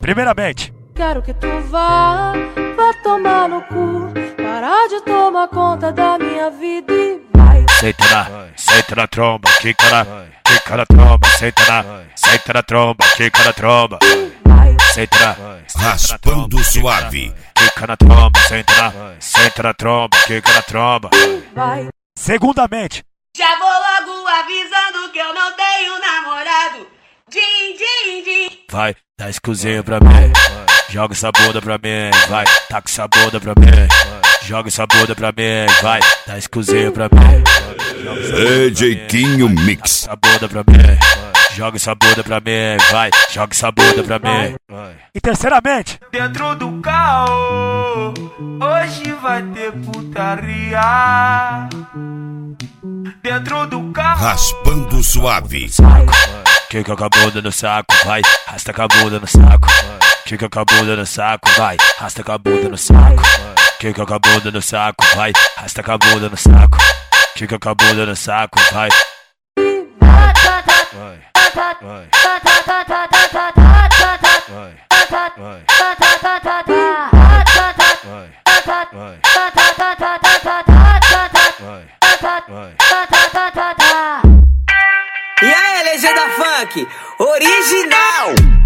Primeiramente, quero que tu vá tomar no cu, parar de tomar conta da minha vida e vai. Senta na tromba, quica na tromba, senta na tromba, quica na tromba. Senta na Raspando Suave. Quica na tromba, senta na tromba, quica na tromba. Vai. Segundamente, já vou logo avisando que eu não tenho namorado. Din, din, din. vai, dá esse cozinho pra mim. Joga essa bunda pra mim, vai, taca essa bunda pra mim. Joga essa bunda pra mim, vai, dá esse cozinho pra mim. DJ Quinho Mix. Joga essa bunda pra mim, joga essa bunda pra mim, vai, joga essa bunda pra mim. E terceiramente, dentro do carro, hoje vai ter putaria. Dentro do carro, Raspando Suave. quica com a bunda no saco, vai, rasta com a bunda no saco. Quica com a bunda no saco, vai, rasta com a bunda no saco. Quica com a bunda no saco, vai, rasta com a bunda no saco. Quica com a bunda no saco, vai. E aí, legenda funk, original!